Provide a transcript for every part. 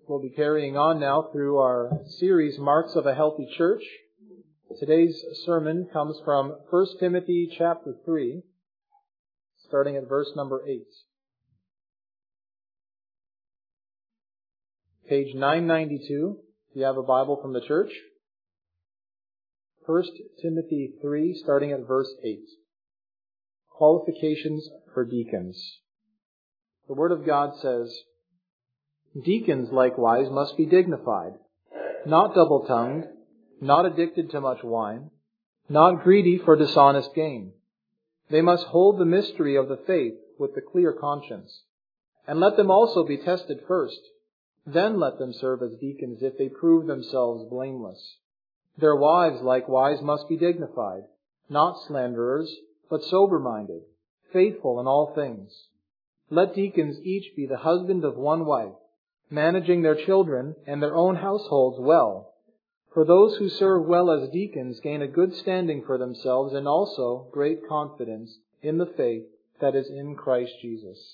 We'll be carrying on now through our series, Marks of a Healthy Church. Today's sermon comes from 1 Timothy chapter 3, starting at verse number 8. Page 992, if you have a Bible from the church. 1 Timothy 3, starting at verse 8. Qualifications for deacons. The Word of God says, "Deacons likewise must be dignified, not double-tongued, not addicted to much wine, not greedy for dishonest gain. They must hold the mystery of the faith with a clear conscience. And let them also be tested first. Then let them serve as deacons if they prove themselves blameless. Their wives likewise must be dignified, not slanderers, but sober-minded, faithful in all things. Let deacons each be the husband of one wife, managing their children and their own households well. For those who serve well as deacons gain a good standing for themselves and also great confidence in the faith that is in Christ Jesus."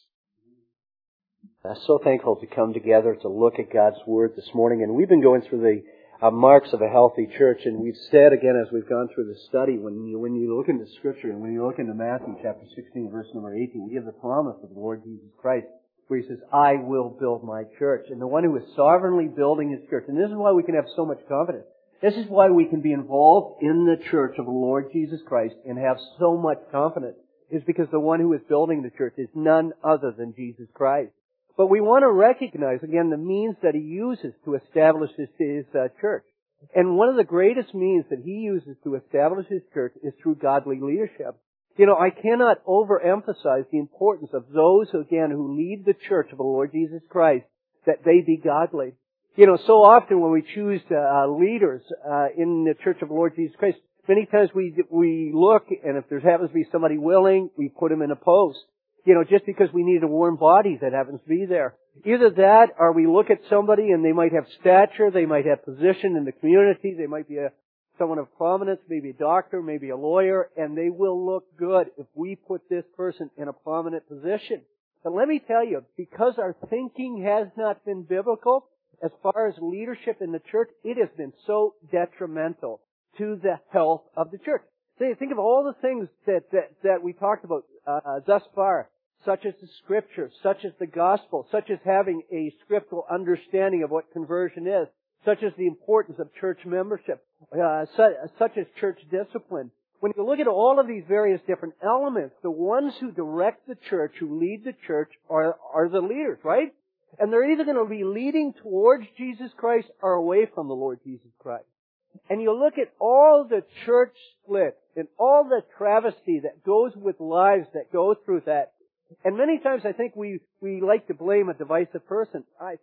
I'm so thankful to come together to look at God's Word this morning. And we've been going through the marks of a healthy church. And we've said again as we've gone through the study, when you look into Scripture and when you look into Matthew chapter 16, verse number 18, we have the promise of the Lord Jesus Christ, where He says, "I will build my church." And the one who is sovereignly building His church. And this is why we can have so much confidence. This is why we can be involved in the church of the Lord Jesus Christ and have so much confidence, is because the one who is building the church is none other than Jesus Christ. But we want to recognize, again, the means that He uses to establish His church. And one of the greatest means that He uses to establish His church is through godly leadership. I cannot overemphasize the importance of those, again, who lead the church of the Lord Jesus Christ, that they be godly. So often when we choose leaders in the church of the Lord Jesus Christ, many times we look, and if there happens to be somebody willing, we put him in a post. Just because we need a warm body that happens to be there. Either that, or we look at somebody and they might have stature, they might have position in the community, they might be someone of prominence, maybe a doctor, maybe a lawyer, and they will look good if we put this person in a prominent position. But let me tell you, because our thinking has not been biblical, as far as leadership in the church, it has been so detrimental to the health of the church. Think of all the things that we talked about thus far, such as the Scripture, such as the Gospel, such as having a scriptural understanding of what conversion is, such as the importance of church membership, such as church discipline. When you look at all of these various different elements, the ones who direct the church, who lead the church, are the leaders, right? And they're either going to be leading towards Jesus Christ or away from the Lord Jesus Christ. And you look at all the church splits and all the travesty that goes with lives that go through that. And many times I think we like to blame a divisive person.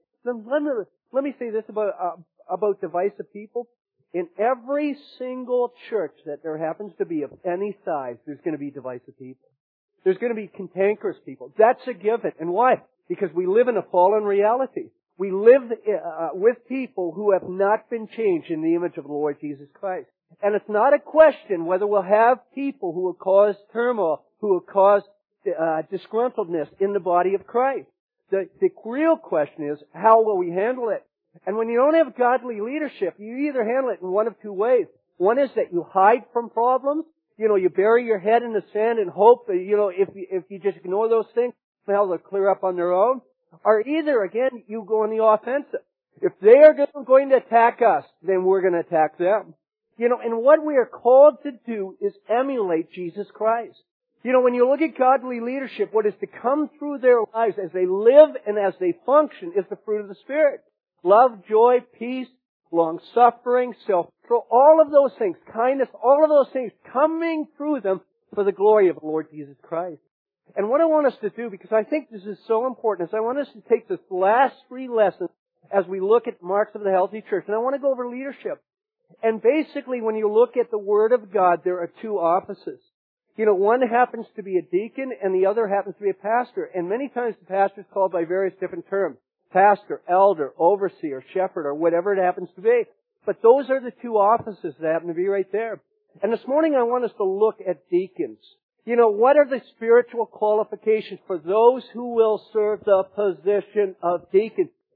Let me say this about divisive people. In every single church that there happens to be of any size, there's going to be divisive people. There's going to be cantankerous people. That's a given. And why? Because we live in a fallen reality. We live with people who have not been changed in the image of the Lord Jesus Christ. And it's not a question whether we'll have people who will cause turmoil, who will cause disgruntledness in the body of Christ. The real question is, how will we handle it? And when you don't have godly leadership, you either handle it in one of two ways. One is that you hide from problems. You bury your head in the sand and hope that, if you just ignore those things, well, they'll clear up on their own. Or either, again, you go on the offensive. If they are going to attack us, then we're going to attack them. And what we are called to do is emulate Jesus Christ. When you look at godly leadership, what is to come through their lives as they live and as they function is the fruit of the Spirit. Love, joy, peace, long-suffering, self-control, all of those things, kindness, all of those things coming through them for the glory of the Lord Jesus Christ. And what I want us to do, because I think this is so important, is I want us to take this last three lessons as we look at marks of the healthy church. And I want to go over leadership. And basically, when you look at the Word of God, there are two offices. One happens to be a deacon and the other happens to be a pastor. And many times the pastor is called by various different terms. Pastor, elder, overseer, shepherd, or whatever it happens to be. But those are the two offices that happen to be right there. And this morning I want us to look at deacons. What are the spiritual qualifications for those who will serve the position of deacon?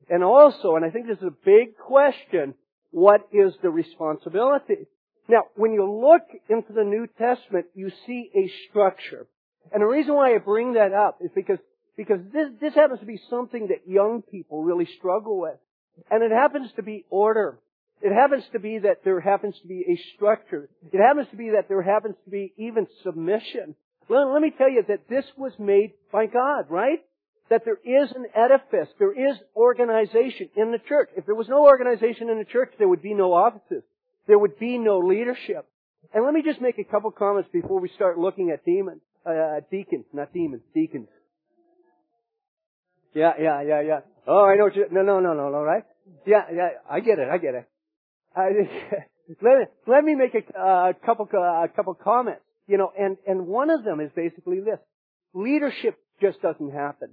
And also, and I think this is a big question, what is the responsibility? Now, when you look into the New Testament, you see a structure. And the reason why I bring that up is because this happens to be something that young people really struggle with. And it happens to be order. It happens to be that there happens to be a structure. It happens to be that there happens to be even submission. Let me tell you that this was made by God, right? That there is an edifice, there is organization in the church. If there was no organization in the church, there would be no offices. There would be no leadership. And let me just make a couple comments before we start looking at deacons, not demons, deacons. Yeah. Oh, I know what you, no, right? Yeah, I get it. Let me make a couple comments, and one of them is basically this. Leadership just doesn't happen.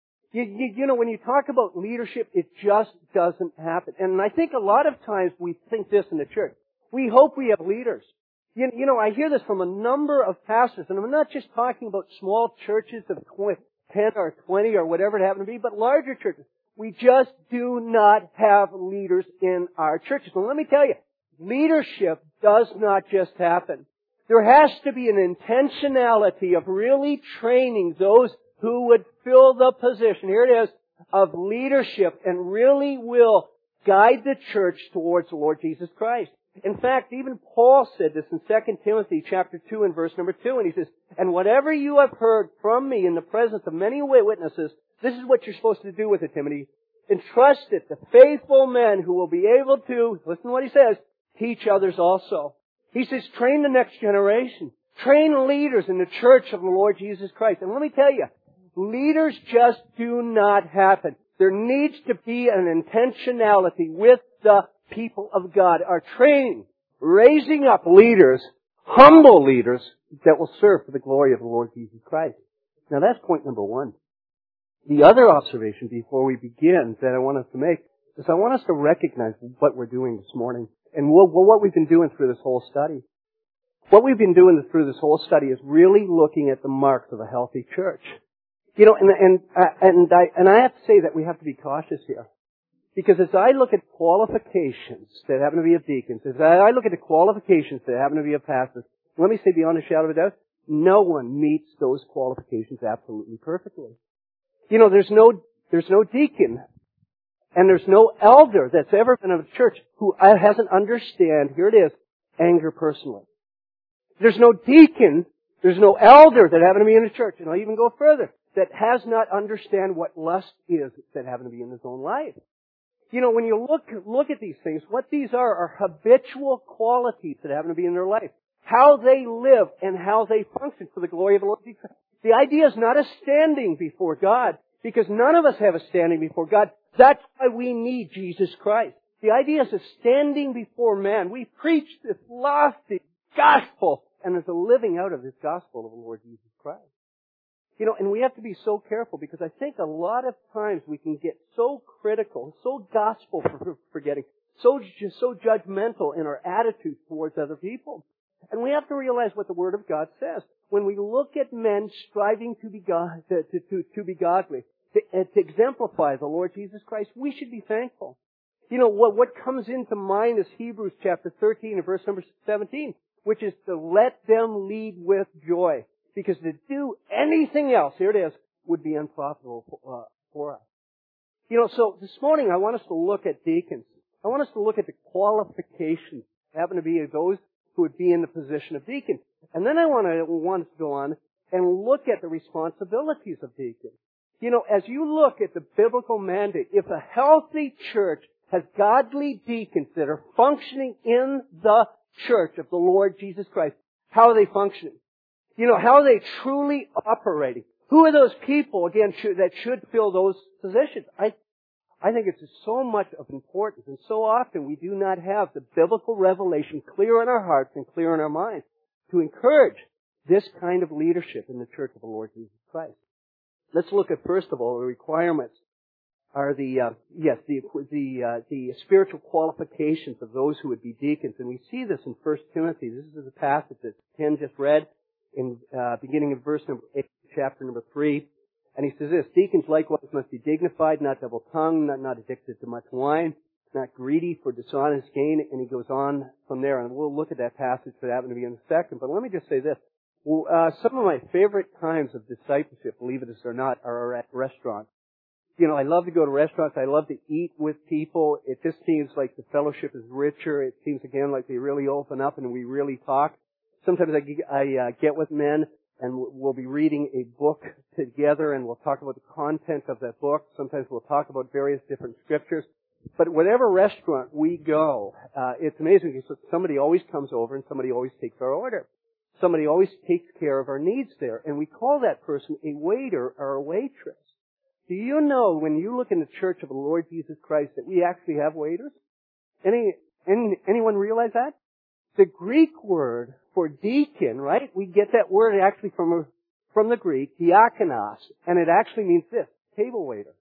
You know, when you talk about leadership, it just doesn't happen. And I think a lot of times we think this in the church. We hope we have leaders. You know, I hear this from a number of pastors, and I'm not just talking about small churches of 10 or 20 or whatever it happens to be, but larger churches. We just do not have leaders in our churches. And let me tell you, leadership does not just happen. There has to be an intentionality of really training those who would fill the position, here it is, of leadership and really will guide the church towards the Lord Jesus Christ. In fact, even Paul said this in 2 Timothy chapter 2 and verse number 2, and he says, "And whatever you have heard from me in the presence of many witnesses, this is what you're supposed to do with it, Timothy. Entrust it to faithful men who will be able to," listen to what he says, "teach others also." He says, train the next generation. Train leaders in the church of the Lord Jesus Christ. And let me tell you, leaders just do not happen. There needs to be an intentionality with the people of God. Our training, raising up leaders, humble leaders, that will serve for the glory of the Lord Jesus Christ. Now that's point number one. The other observation before we begin that I want us to make is I want us to recognize what we're doing this morning and what we've been doing through this whole study. What we've been doing through this whole study is really looking at the marks of a healthy church. You know, and I have to say that we have to be cautious here. Because as I look at qualifications that happen to be of deacons, as I look at the qualifications that happen to be of pastors, let me say beyond a shadow of a doubt, no one meets those qualifications absolutely perfectly. You know, there's no deacon and there's no elder that's ever been of a church who hasn't understand, here it is, anger personally. There's no deacon, there's no elder that happen to be in the church, and I'll even go further, that has not understand what lust is that happen to be in his own life. You know, when you look at these things, what these are habitual qualities that happen to be in their life. How they live and how they function for the glory of the Lord Jesus Christ. The idea is not a standing before God, because none of us have a standing before God. That's why we need Jesus Christ. The idea is a standing before man. We preach this lofty gospel, and there's a living out of this gospel of the Lord Jesus Christ. You know, and we have to be so careful, because I think a lot of times we can get so critical, so gospel forgetting, so judgmental in our attitude towards other people. And we have to realize what the Word of God says. When we look at men striving to be godly, to exemplify the Lord Jesus Christ, we should be thankful. You know, what comes into mind is Hebrews chapter 13 and verse number 17, which is to let them lead with joy. Because to do anything else, here it is, would be unprofitable for us. You know, so this morning I want us to look at deacons. I want us to look at the qualifications that happen to be those who would be in the position of deacon. And then I want us to go on and look at the responsibilities of deacons. You know, as you look at the biblical mandate, if a healthy church has godly deacons that are functioning in the church of the Lord Jesus Christ, how are they functioning? You know, how are they truly operating? Who are those people, again, that should fill those positions? I think it's so much of importance, and so often we do not have the biblical revelation clear in our hearts and clear in our minds to encourage this kind of leadership in the church of the Lord Jesus Christ. Let's look at, first of all, the requirements are the spiritual qualifications of those who would be deacons. And we see this in 1 Timothy. This is a passage that Ken just read in beginning of verse number 8, chapter number 3. And he says this, deacons likewise must be dignified, not double-tongued, not addicted to much wine, not greedy for dishonest gain. And he goes on from there, and we'll look at that passage that happened to be in a second. But let me just say this. Some of my favorite times of discipleship, believe it or not, are at restaurants. You know, I love to go to restaurants. I love to eat with people. It just seems like the fellowship is richer. It seems, again, like they really open up and we really talk. Sometimes I get with men and we'll be reading a book together and we'll talk about the content of that book. Sometimes we'll talk about various different scriptures. But whatever restaurant we go, it's amazing because somebody always comes over and somebody always takes our order. Somebody always takes care of our needs there. And we call that person a waiter or a waitress. Do you know when you look in the Church of the Lord Jesus Christ that we actually have waiters? Anyone realize that? The Greek word for deacon, right? We get that word actually from the Greek, diakonos, and it actually means this, table waiter.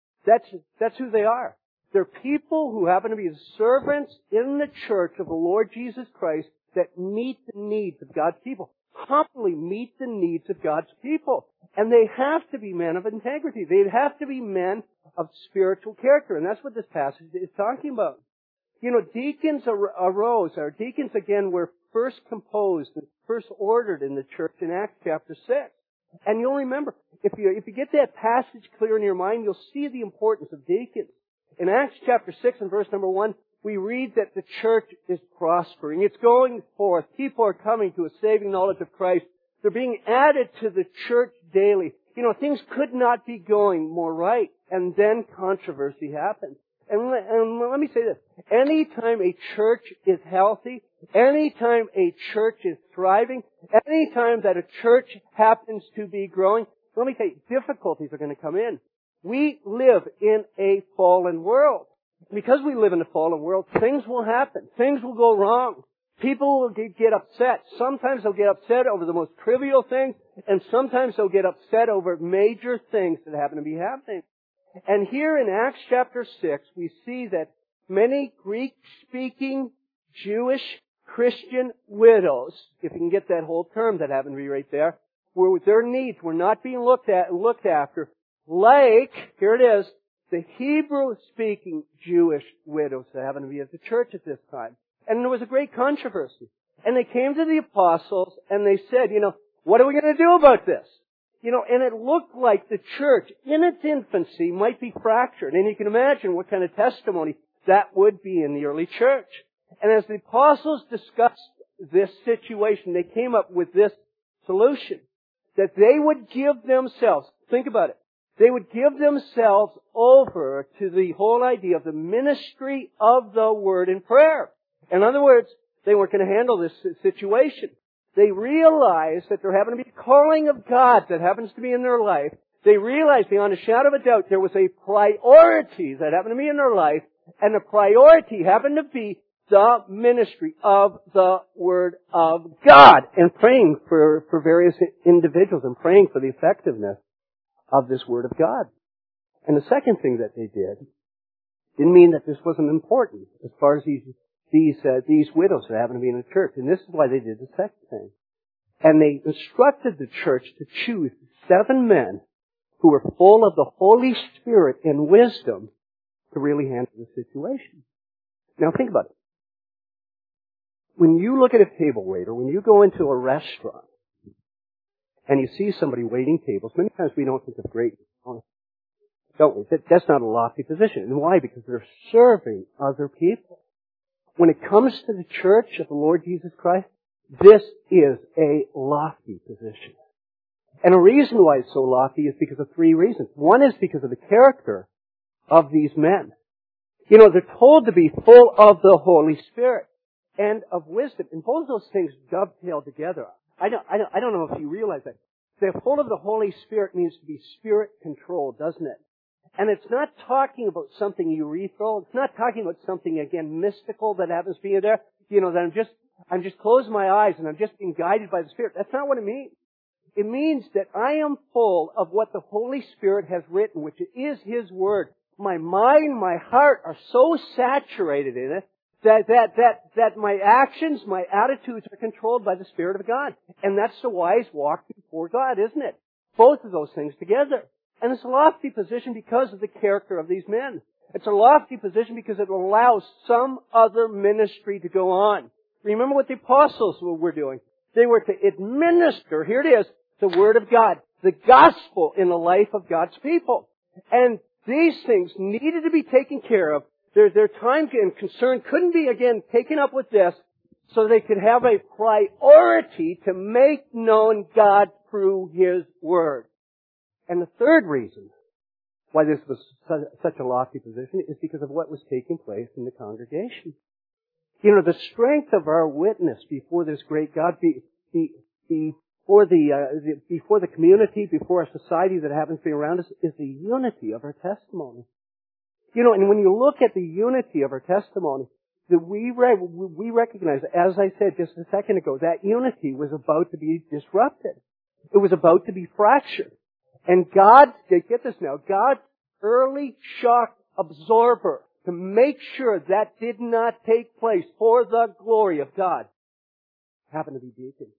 That's who they are. They're people who happen to be the servants in the Church of the Lord Jesus Christ that meet the needs of God's people. Humbly meet the needs of God's people. And they have to be men of integrity. They have to be men of spiritual character. And that's what this passage is talking about. You know, deacons arose. Our deacons, again, were first composed and first ordered in the church in Acts chapter 6. And you'll remember, if you get that passage clear in your mind, you'll see the importance of deacons. In Acts chapter 6 and verse number 1, we read that the church is prospering. It's going forth. People are coming to a saving knowledge of Christ. They're being added to the church daily. You know, things could not be going more right. And then controversy happens. And let me say this. Anytime a church is healthy, anytime a church is thriving, anytime that a church happens to be growing, let me tell you, difficulties are going to come in. We live in a fallen world. Because we live in a fallen world, things will happen. Things will go wrong. People will get upset. Sometimes they'll get upset over the most trivial things, and sometimes they'll get upset over major things that happen to be happening. And here in Acts chapter 6, we see that many Greek-speaking Jewish Christian widows, if you can get that whole term that happened to be right there, where their needs were not being looked after, like, here it is, the Hebrew-speaking Jewish widows that happened to be at the church at this time. And there was a great controversy. And they came to the apostles and they said, you know, what are we going to do about this? You know, and it looked like the church in its infancy might be fractured. And you can imagine what kind of testimony that would be in the early church. And as the apostles discussed this situation, they came up with this solution. That they would give themselves, think about it, they would give themselves over to the whole idea of the ministry of the Word in prayer. In other words, they weren't going to handle this situation. They realized that there happened to be a calling of God that happens to be in their life. They realized beyond a shadow of a doubt there was a priority that happened to be in their life, and the priority happened to be the ministry of the Word of God, and praying for various individuals and praying for the effectiveness of this Word of God. And the second thing that they did didn't mean that this wasn't important as far as these widows that happen to be in the church. And this is why they did the second thing. And they instructed the church to choose 7 men who were full of the Holy Spirit and wisdom to really handle the situation. Now think about it. When you look at a table waiter, when you go into a restaurant, and you see somebody waiting tables, many times we don't think of greatness, don't we? That's not a lofty position. And why? Because they're serving other people. When it comes to the church of the Lord Jesus Christ, this is a lofty position. And the reason why it's so lofty is because of 3 reasons. One is because of the character of these men. You know, they're told to be full of the Holy Spirit and of wisdom. And both of those things dovetail together. I don't know if you realize that. They're full of the Holy Spirit means to be Spirit-controlled, doesn't it? And it's not talking about something urethral. It's not talking about something, again, mystical that happens to be there. You know, that I'm just closing my eyes and I'm just being guided by the Spirit. That's not what it means. It means that I am full of what the Holy Spirit has written, which is His Word. My mind, my heart are so saturated in it that my actions, my attitudes are controlled by the Spirit of God. And that's the wise walk before God, isn't it? Both of those things together. And it's a lofty position because of the character of these men. It's a lofty position because it allows some other ministry to go on. Remember what the apostles were doing. They were to administer, here it is, the Word of God, the gospel in the life of God's people. And these things needed to be taken care of. Their time and concern couldn't be, again, taken up with this, so they could have a priority to make known God through His Word. And the third reason why this was such a lofty position is because of what was taking place in the congregation. You know, the strength of our witness before this great God, before the community, before our society that happens to be around us, is the unity of our testimony. You know, and when you look at the unity of our testimony, that we recognize, as I said just a second ago, that unity was about to be disrupted. It was about to be fractured. And God, get this now, God's early shock absorber to make sure that did not take place for the glory of God happened to be deacons.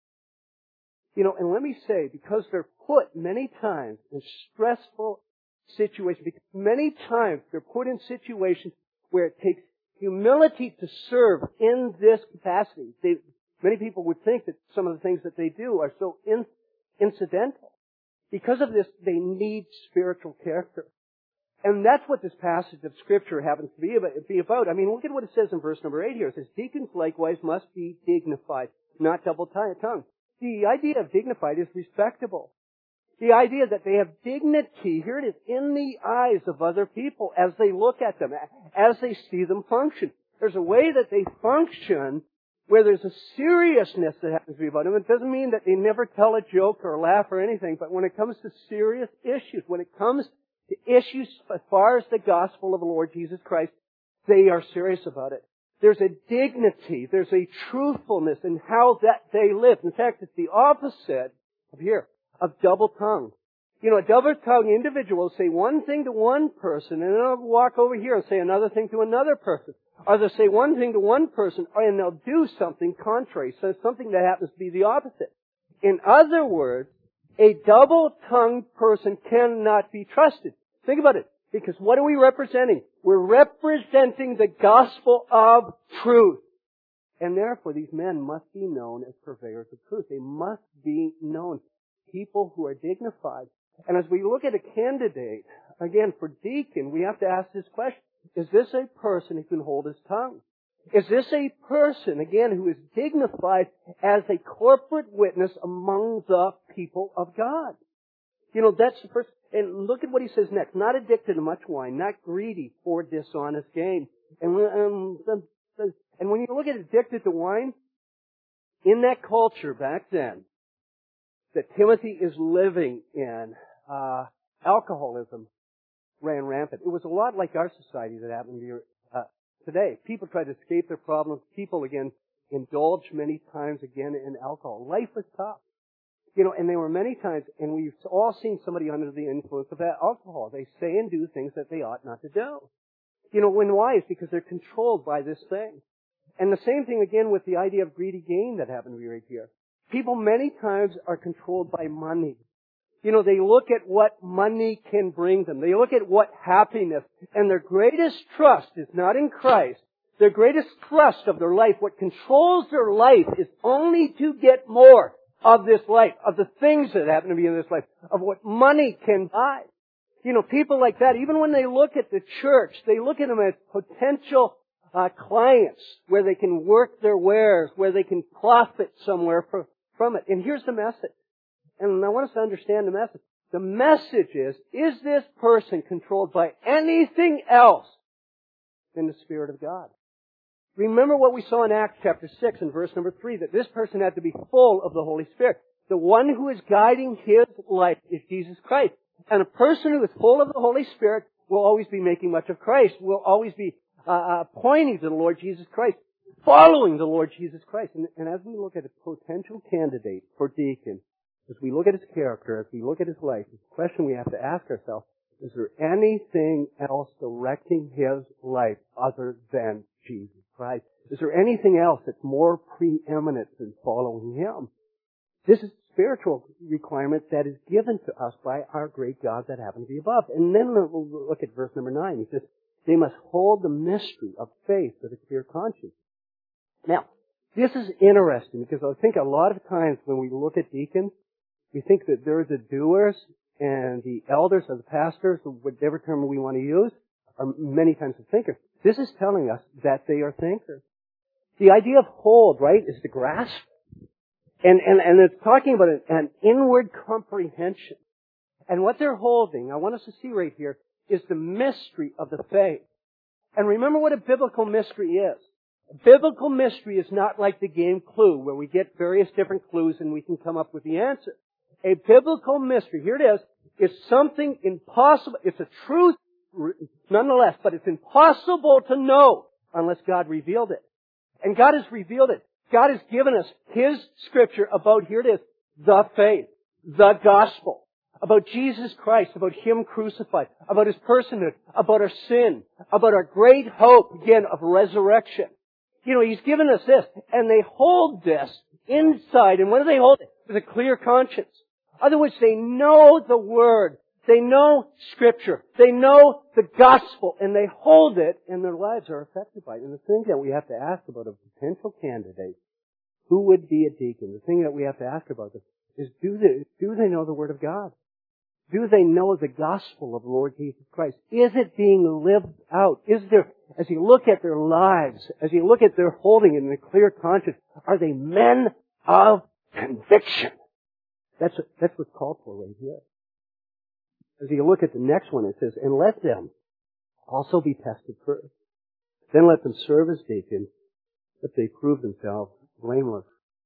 You know, and let me say, because they're put many times in stressful situations, because many times they're put in situations where it takes humility to serve in this capacity. Many people would think that some of the things that they do are so incidental. Because of this, they need spiritual character. And that's what this passage of Scripture happens to be about. I mean, look at what it says in verse number 8 here. It says, deacons likewise must be dignified, not double-tongued. The idea of dignified is respectable. The idea that they have dignity, here it is, in the eyes of other people as they look at them, as they see them function. There's a way that they function where there's a seriousness that happens to be about them. It doesn't mean that they never tell a joke or laugh or anything, but when it comes to serious issues, when it comes to issues as far as the gospel of the Lord Jesus Christ, they are serious about it. There's a dignity, there's a truthfulness in how that they live. In fact, it's the opposite of double-tongued. You know, a double-tongued individual will say one thing to one person and then they'll walk over here and say another thing to another person. Or they'll say one thing to one person and they'll do something contrary, so something that happens to be the opposite. In other words, a double-tongued person cannot be trusted. Think about it. Because what are we representing? We're representing the gospel of truth. And therefore, these men must be known as purveyors of truth. They must be known people who are dignified. And as we look at a candidate, again, for deacon, we have to ask this question. Is this a person who can hold his tongue? Is this a person, again, who is dignified as a corporate witness among the people of God? You know, that's the first. And look at what he says next. Not addicted to much wine, not greedy for dishonest gain. And when you look at addicted to wine, in that culture back then that Timothy is living in, alcoholism ran rampant. It was a lot like our society that happened here today. People try to escape their problems. People, again, indulge many times again in alcohol. Life was tough. You know, and there were many times, and we've all seen somebody under the influence of that alcohol. They say and do things that they ought not to do. You know, why? It's because they're controlled by this thing. And the same thing again with the idea of greedy gain that happened to be right here. People many times are controlled by money. You know, they look at what money can bring them. They look at what happiness. And their greatest trust is not in Christ. Their greatest trust of their life, what controls their life, is only to get more of this life, of the things that happen to be in this life, of what money can buy. You know, people like that, even when they look at the church, they look at them as potential clients where they can work their wares, where they can profit somewhere from it. And here's the message. And I want us to understand the message. The message is this person controlled by anything else than the Spirit of God? Remember what we saw in Acts chapter 6 and verse number 3, that this person had to be full of the Holy Spirit. The one who is guiding his life is Jesus Christ. And a person who is full of the Holy Spirit will always be making much of Christ, will always be pointing to the Lord Jesus Christ, following the Lord Jesus Christ. And as we look at a potential candidate for deacon, as we look at his character, as we look at his life, the question we have to ask ourselves, is there anything else directing his life other than Jesus Christ? Is there anything else that's more preeminent than following him? This is a spiritual requirement that is given to us by our great God that happens to be above. And then we'll look at verse number 9. He says, they must hold the mystery of faith with a clear conscience. Now, this is interesting because I think a lot of times when we look at deacons, we think that they're the doers and the elders or the pastors, whatever term we want to use, are many times the thinkers. This is telling us that they are thinkers. The idea of hold, right, is to grasp. And it's talking about an inward comprehension. And what they're holding, I want us to see right here, is the mystery of the faith. And remember what a biblical mystery is. A biblical mystery is not like the game Clue, where we get various different clues and we can come up with the answer. A biblical mystery, here it is something impossible. It's a truth, nonetheless, but it's impossible to know unless God revealed it. And God has revealed it. God has given us His Scripture about, here it is, the faith, the gospel, about Jesus Christ, about Him crucified, about His personhood, about our sin, about our great hope, again, of resurrection. You know, He's given us this, and they hold this inside. And what do they hold? With a clear conscience. In other words, they know the Word. They know Scripture. They know the gospel, and they hold it, and their lives are affected by it. And the thing that we have to ask about a potential candidate who would be a deacon, the thing that we have to ask about them is, do they know the Word of God? Do they know the gospel of the Lord Jesus Christ? Is it being lived out? Is there, as you look at their lives, as you look at their holding it in a clear conscience, are they men of conviction? That's what's called for right here. As you look at the next one, it says, and let them also be tested first. Then let them serve as deacons if they prove themselves blameless.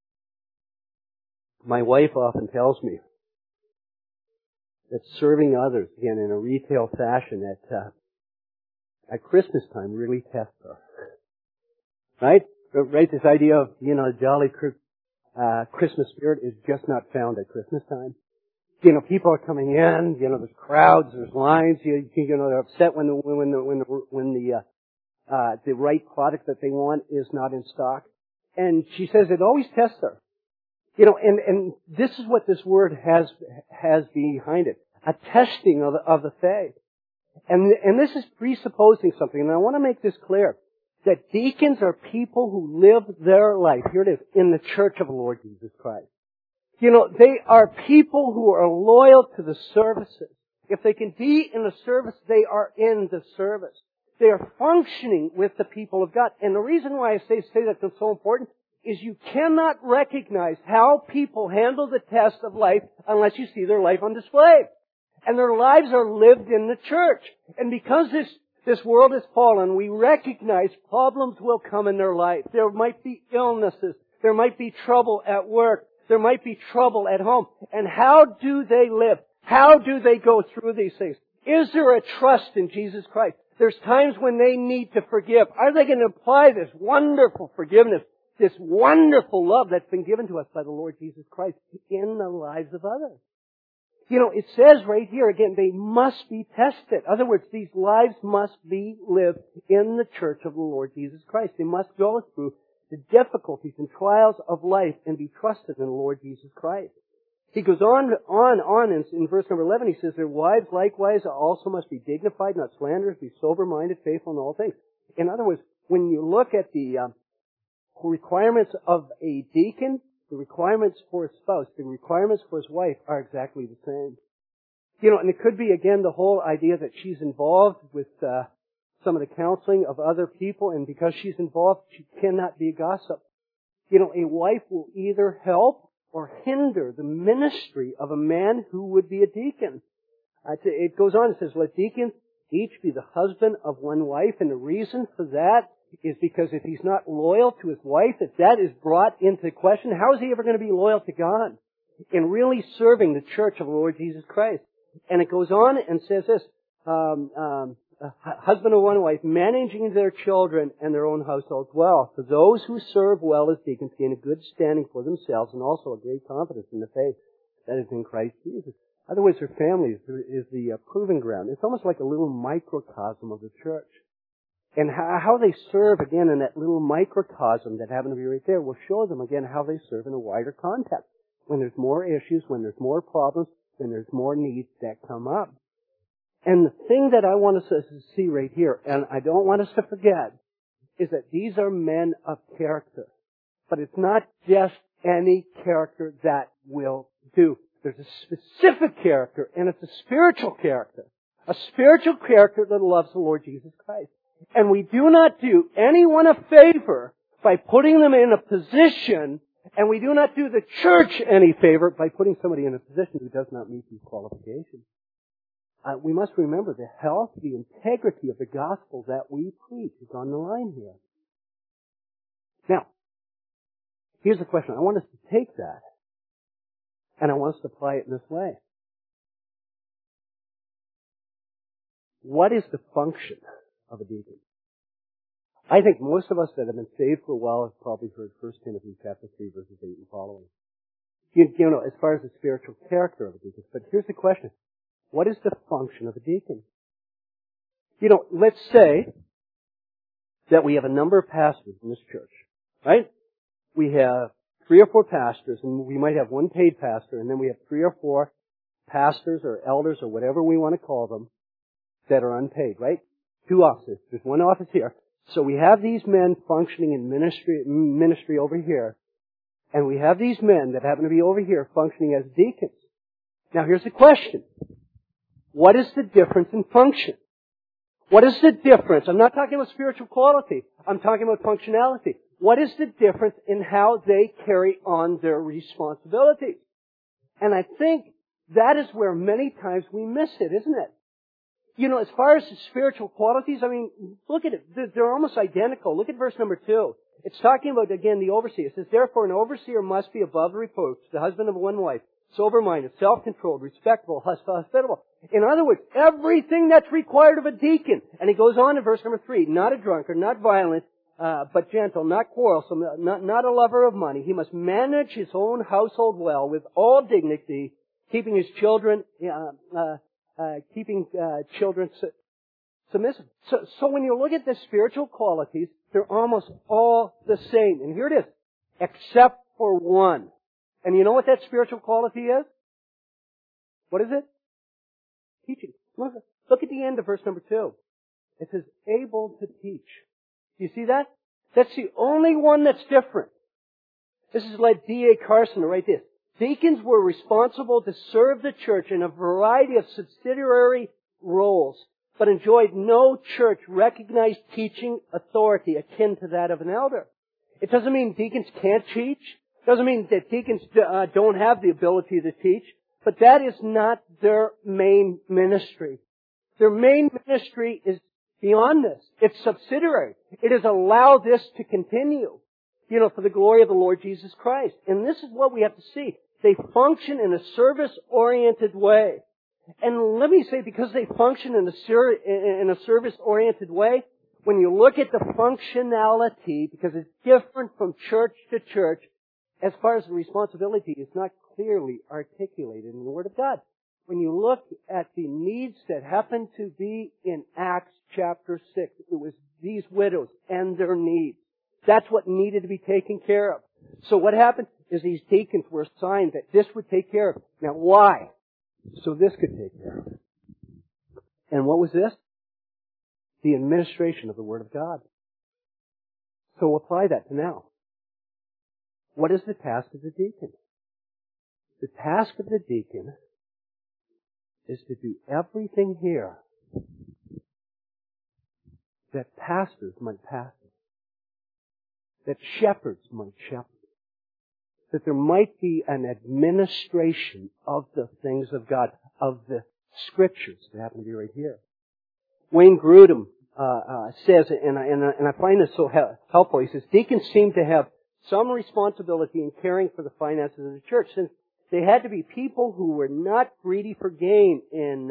My wife often tells me that serving others, again, in a retail fashion at Christmas time really tests her. Right? Right? This idea of, jolly Christmas spirit is just not found at Christmas time. People are coming in, there's crowds, there's lines, they're upset when the right product that they want is not in stock. And she says it always tests her. And this is what this word has behind it. A testing of the faith. And this is presupposing something, and I want to make this clear. That deacons are people who live their life, here it is, in the church of the Lord Jesus Christ. They are people who are loyal to the services. If they can be in the service, they are in the service. They are functioning with the people of God. And the reason why I say that that's so important is you cannot recognize how people handle the test of life unless you see their life on display. And their lives are lived in the church. And because this world has fallen, we recognize problems will come in their life. There might be illnesses. There might be trouble at work. There might be trouble at home. And how do they live? How do they go through these things? Is there a trust in Jesus Christ? There's times when they need to forgive. Are they going to apply this wonderful forgiveness, this wonderful love that's been given to us by the Lord Jesus Christ in the lives of others? It says right here, again, they must be tested. In other words, these lives must be lived in the church of the Lord Jesus Christ. They must go through the difficulties and trials of life and be trusted in the Lord Jesus Christ. He goes on in verse number 11, he says, their wives likewise also must be dignified, not slanderers, be sober-minded, faithful in all things. In other words, when you look at the requirements of a deacon, the requirements for a spouse, the requirements for his wife are exactly the same. And it could be, again, the whole idea that she's involved with some of the counseling of other people, and because she's involved, she cannot be a gossip. A wife will either help or hinder the ministry of a man who would be a deacon. It goes on, it says, let deacons each be the husband of one wife, and the reason for that is because if he's not loyal to his wife, if that is brought into question, how is he ever going to be loyal to God in really serving the church of the Lord Jesus Christ? And it goes on and says this, husband of one wife, managing their children and their own households well. For those who serve well as deacons gain a good standing for themselves and also a great confidence in the faith that is in Christ Jesus. In other words, their family is the proving ground. It's almost like a little microcosm of the church. And how they serve, again, in that little microcosm that happened to be right there will show them, again, how they serve in a wider context. when there's more issues, when there's more problems, when there's more needs that come up. And the thing that I want us to see right here, and I don't want us to forget, is that these are men of character. But it's not just any character that will do. There's a specific character, and it's a spiritual character. A spiritual character that loves the Lord Jesus Christ. And we do not do anyone a favor by putting them in a position, and we do not do the church any favor by putting somebody in a position who does not meet these qualifications. We must remember the health, the integrity of the gospel that we preach is on the line here. Now, here's the question. I want us to take that, and I want us to apply it in this way. What is the function of a deacon? I think most of us that have been saved for a while have probably heard 1 Timothy chapter 3, verses 8 and following. You know, as far as the spiritual character of a deacon. But here's the question. What is the function of a deacon? You know, let's say that we have a number of pastors in this church, right? We have 3 or 4 pastors, and we might have one paid pastor, and then we have 3 or 4 pastors or elders or whatever we want to call them that are unpaid, right? 2 offices. There's 1 office here. So we have these men functioning in ministry over here, and we have these men that happen to be over here functioning as deacons. Now here's the question. What is the difference in function? What is the difference? I'm not talking about spiritual quality. I'm talking about functionality. What is the difference in how they carry on their responsibilities? And I think that is where many times we miss it, isn't it? You know, as far as the spiritual qualities, I mean, look at it. They're almost identical. Look at verse number 2. It's talking about, again, the overseer. It says, therefore, an overseer must be above reproach, the husband of one wife, sober-minded, self-controlled, respectable, hospitable. In other words, everything that's required of a deacon. And he goes on in verse number 3, not a drunkard, not violent, but gentle, not quarrelsome, not a lover of money. He must manage his own household well with all dignity, keeping his children submissive. So when you look at the spiritual qualities, they're almost all the same. And here it is, except for one. And you know what that spiritual quality is? What is it? Teaching. Look at the end of verse number 2. It says, able to teach. Do you see that? That's the only one that's different. This is like D.A. Carson to write this. Deacons were responsible to serve the church in a variety of subsidiary roles, but enjoyed no church-recognized teaching authority akin to that of an elder. It doesn't mean deacons can't teach. It doesn't mean that deacons don't have the ability to teach, but that is not their main ministry. Their main ministry is beyond this. It's subsidiary. It is allow this to continue, you know, for the glory of the Lord Jesus Christ. And this is what we have to see. They function in a service-oriented way. And let me say, because they function in a service-oriented way, when you look at the functionality, because it's different from church to church, as far as the responsibility is not clearly articulated in the Word of God. When you look at the needs that happen to be in Acts chapter 6, it was these widows and their needs. That's what needed to be taken care of. So what happened is these deacons were assigned that this would take care of. Now why? So this could take care of it. And what was this? The administration of the Word of God. So apply that to now. What is the task of the deacon? The task of the deacon is to do everything here that pastors might pastor, that shepherds might shepherd, that there might be an administration of the things of God, of the Scriptures that happen to be right here. Wayne Grudem says, and I find this so helpful, he says, deacons seem to have some responsibility in caring for the finances of the church, since they had to be people who were not greedy for gain in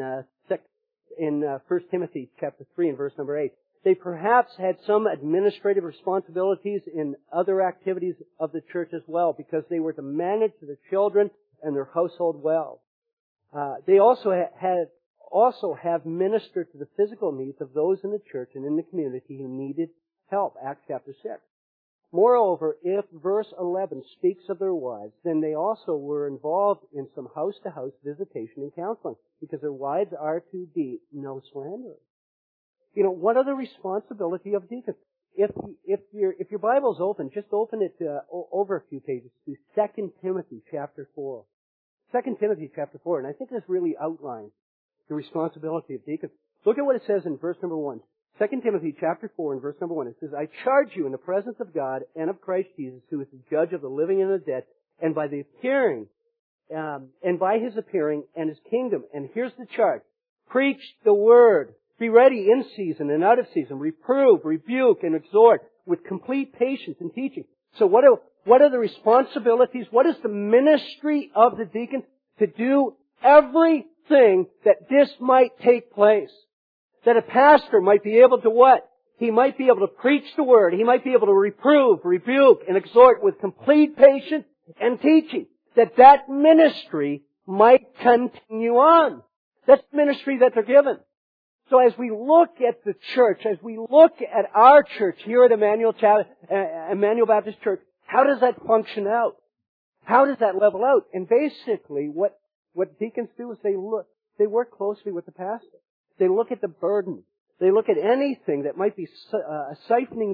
1 Timothy chapter 3 and verse number 8. They perhaps had some administrative responsibilities in other activities of the church as well, because they were to manage the children and their household well. They also have ministered to the physical needs of those in the church and in the community who needed help. Acts chapter 6. Moreover, if verse 11 speaks of their wives, then they also were involved in some house-to-house visitation and counseling, because their wives are to be no slanderers. You know, what are the responsibility of deacons? If your Bible's open, just open it over a few pages to 2 Timothy chapter 4. 2 Timothy chapter 4, and I think this really outlines the responsibility of deacons. Look at what it says in verse number 1. 2 Timothy chapter 4 and verse number 1. It says, I charge you in the presence of God and of Christ Jesus, who is the judge of the living and the dead, and by the appearing, and by His appearing and His kingdom. And here's the charge. Preach the word. Be ready in season and out of season. Reprove, rebuke, and exhort with complete patience and teaching. So what are the responsibilities? What is the ministry of the deacon? To do everything that this might take place. That a pastor might be able to what? He might be able to preach the word. He might be able to reprove, rebuke, and exhort with complete patience and teaching. That ministry might continue on. That's the ministry that they're given. So as we look at the church, as we look at our church here at Emmanuel Baptist Church, how does that function out? How does that level out? And basically, what deacons do is they work closely with the pastor. They look at the burden. They look at anything that might be siphoning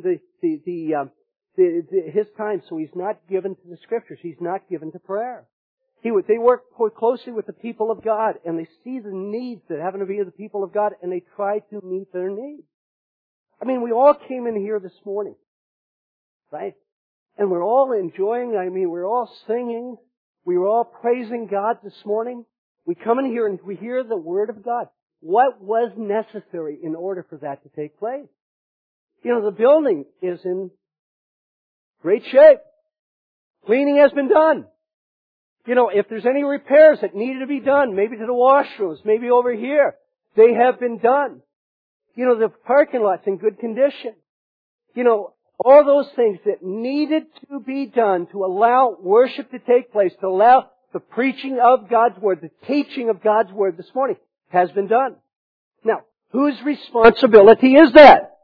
his time, so he's not given to the Scriptures. He's not given to prayer. They work closely with the people of God, and they see the needs that happen to be of the people of God, and they try to meet their needs. I mean, we all came in here this morning, right? And we're all enjoying, we're all singing. We were all praising God this morning. We come in here and we hear the Word of God. What was necessary in order for that to take place? You know, the building is in great shape. Cleaning has been done. You know, if there's any repairs that needed to be done, maybe to the washrooms, maybe over here, they have been done. You know, the parking lot's in good condition. You know, all those things that needed to be done to allow worship to take place, to allow the preaching of God's Word, the teaching of God's Word this morning, has been done. Now, whose responsibility is that?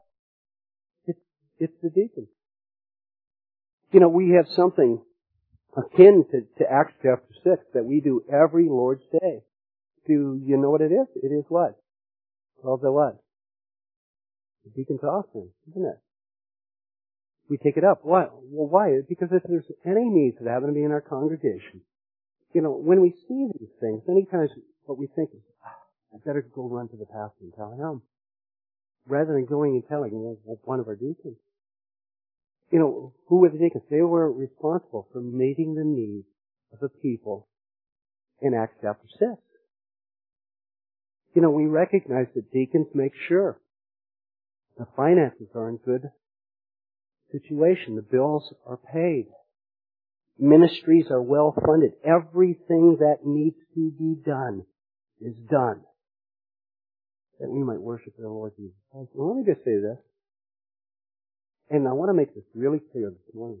It's the deacon. You know, we have something akin to Acts chapter 6 that we do every Lord's Day. Do you know what it is? It is what? Well, the what? The deacon's offering, isn't it? We take it up. Why? Well, why? Because if there's any needs that happen to be in our congregation, you know, when we see these things, many times what we think is, I better go run to the pastor and tell him, rather than going and telling one of our deacons. You know, who were the deacons? They were responsible for meeting the needs of the people in Acts chapter 6. You know, we recognize that deacons make sure the finances are in good situation. The bills are paid. Ministries are well funded. Everything that needs to be done is done, that we might worship the Lord Jesus Christ. Well, let me just say this. And I want to make this really clear this morning.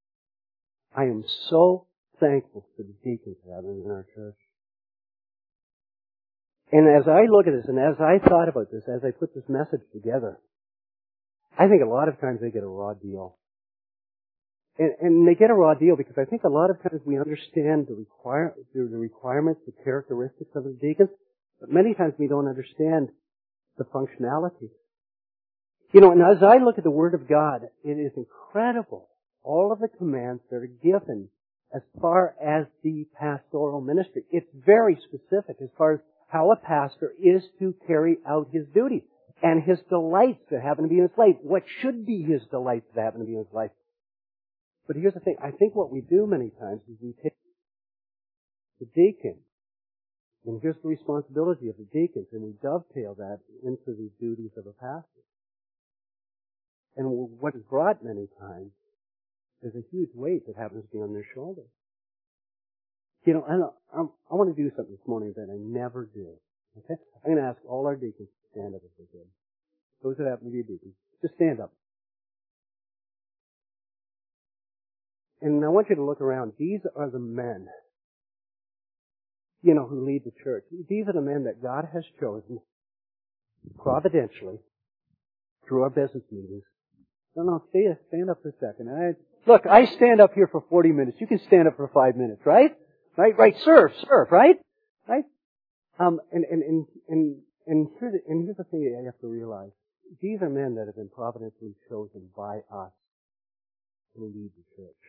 I am so thankful for the deacons that have in our church. And as I look at this, and as I thought about this, as I put this message together, I think a lot of times they get a raw deal. And they get a raw deal because I think a lot of times we understand the requirements, the characteristics of the deacons, but many times we don't understand the functionality. You know, and as I look at the Word of God, it is incredible. All of the commands that are given as far as the pastoral ministry. It's very specific as far as how a pastor is to carry out his duty and his delights that happen to be in his life. What should be his delights that happen to be in his life? But here's the thing. I think what we do many times is we take the deacon, and here's the responsibility of the deacons, and we dovetail that into the duties of a pastor. And what is brought many times is a huge weight that happens to be on their shoulders. You know, I want to do something this morning that I never do. Okay? I'm going to ask all our deacons to stand up if they could. Those that happen to be deacons, just stand up. And I want you to look around. These are the men, you know, who lead the church. These are the men that God has chosen providentially through our business meetings No, stand up for a second. Look, I stand up here for 40 minutes. You can stand up for 5 minutes, right? Right, serve, right? Right? And here's the thing you have to realize. These are men that have been providentially chosen by us to lead the church.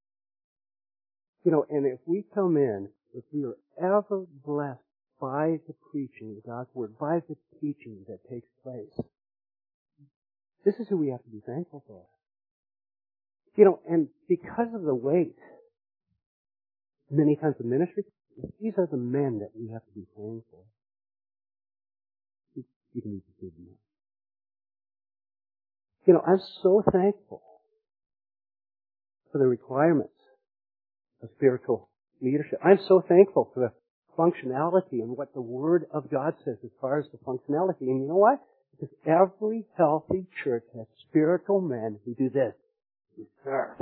And if we come in, if we are ever blessed by the preaching of God's Word, by the teaching that takes place, this is who we have to be thankful for. And because of the weight, many times of ministry, these are the men that we have to be praying for. You can be them. I'm so thankful for the requirements of spiritual leadership. I'm so thankful for the functionality and what the Word of God says as far as the functionality. And you know what? Because every healthy church has spiritual men who do this. Who serve.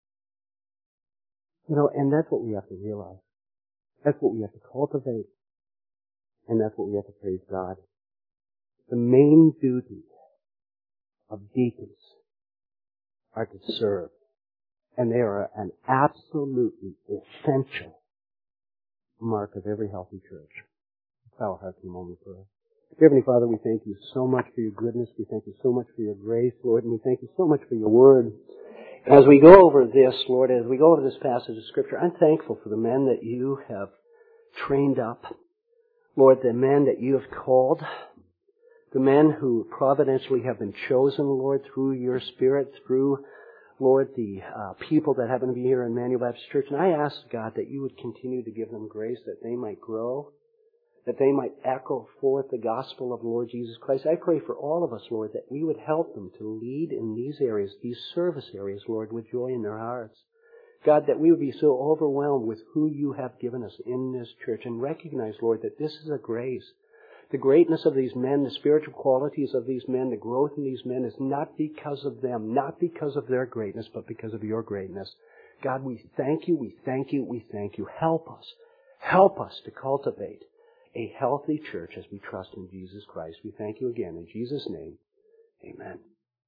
And that's what we have to realize. That's what we have to cultivate. And that's what we have to praise God. The main duty of deacons are to serve. And they are an absolutely essential mark of every healthy church. Bow our hearts in a moment of prayer. Heavenly Father, we thank you so much for your goodness. We thank you so much for your grace, Lord, and we thank you so much for your word. As we go over this, Lord, as we go over this passage of Scripture, I'm thankful for the men that you have trained up. Lord, the men that you have called, the men who providentially have been chosen, Lord, through your Spirit, through, Lord, the people that happen to be here in Emmanuel Baptist Church. And I ask, God, that you would continue to give them grace, that they might grow, that they might echo forth the gospel of the Lord Jesus Christ. I pray for all of us, Lord, that we would help them to lead in these areas, these service areas, Lord, with joy in their hearts. God, that we would be so overwhelmed with who you have given us in this church and recognize, Lord, that this is a grace. The greatness of these men, the spiritual qualities of these men, the growth in these men is not because of them, not because of their greatness, but because of your greatness. God, we thank you, we thank you, we thank you. Help us. Help us to cultivate a healthy church as we trust in Jesus Christ. We thank you again. In Jesus' name, amen.